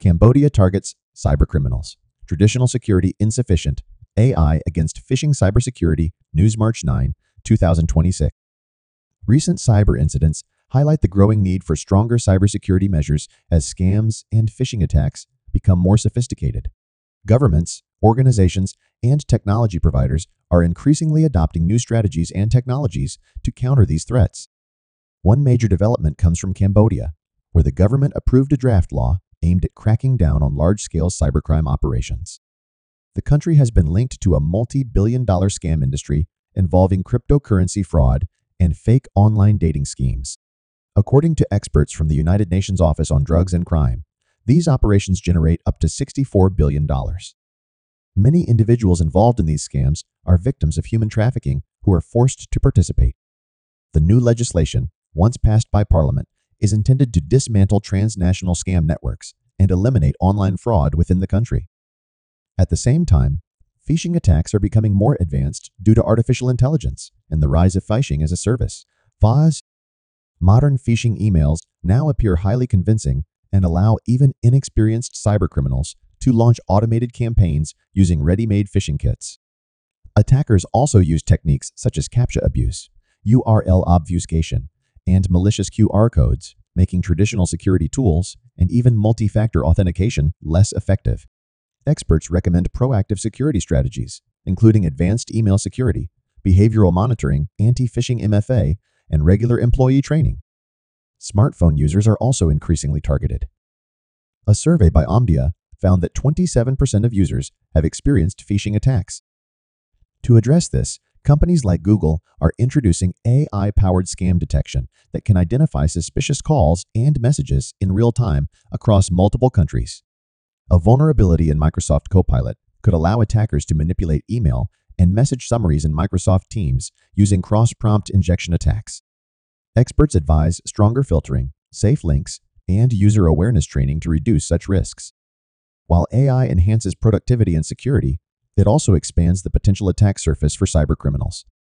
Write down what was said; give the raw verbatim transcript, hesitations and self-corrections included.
Cambodia targets cybercriminals. Traditional security insufficient. A I against phishing cybersecurity. News March ninth, two thousand twenty-six. Recent cyber incidents highlight the growing need for stronger cybersecurity measures as scams and phishing attacks become more sophisticated. Governments, organizations, and technology providers are increasingly adopting new strategies and technologies to counter these threats. One major development comes from Cambodia, where the government approved a draft law aimed at cracking down on large-scale cybercrime operations. The country has been linked to a multi-billion dollar scam industry involving cryptocurrency fraud and fake online dating schemes. According to experts from the United Nations Office on Drugs and Crime, these operations generate up to sixty-four billion dollars. Many individuals involved in these scams are victims of human trafficking who are forced to participate. The new legislation, once passed by Parliament, is intended to dismantle transnational scam networks and eliminate online fraud within the country. At the same time, phishing attacks are becoming more advanced due to artificial intelligence and the rise of phishing as a service. F A S. Modern phishing emails now appear highly convincing and allow even inexperienced cybercriminals to launch automated campaigns using ready-made phishing kits. Attackers also use techniques such as CAPTCHA abuse, U R L obfuscation, and malicious Q R codes, making traditional security tools and even multi-factor authentication less effective. Experts recommend proactive security strategies, including advanced email security, behavioral monitoring, anti-phishing M F A, and regular employee training. Smartphone users are also increasingly targeted. A survey by Omdia found that twenty-seven percent of users have experienced phishing attacks. To address this, companies like Google are introducing A I-powered scam detection that can identify suspicious calls and messages in real time across multiple countries. A vulnerability in Microsoft Copilot could allow attackers to manipulate email and message summaries in Microsoft Teams using cross-prompt injection attacks. Experts advise stronger filtering, safe links, and user awareness training to reduce such risks. While A I enhances productivity and security, it also expands the potential attack surface for cybercriminals.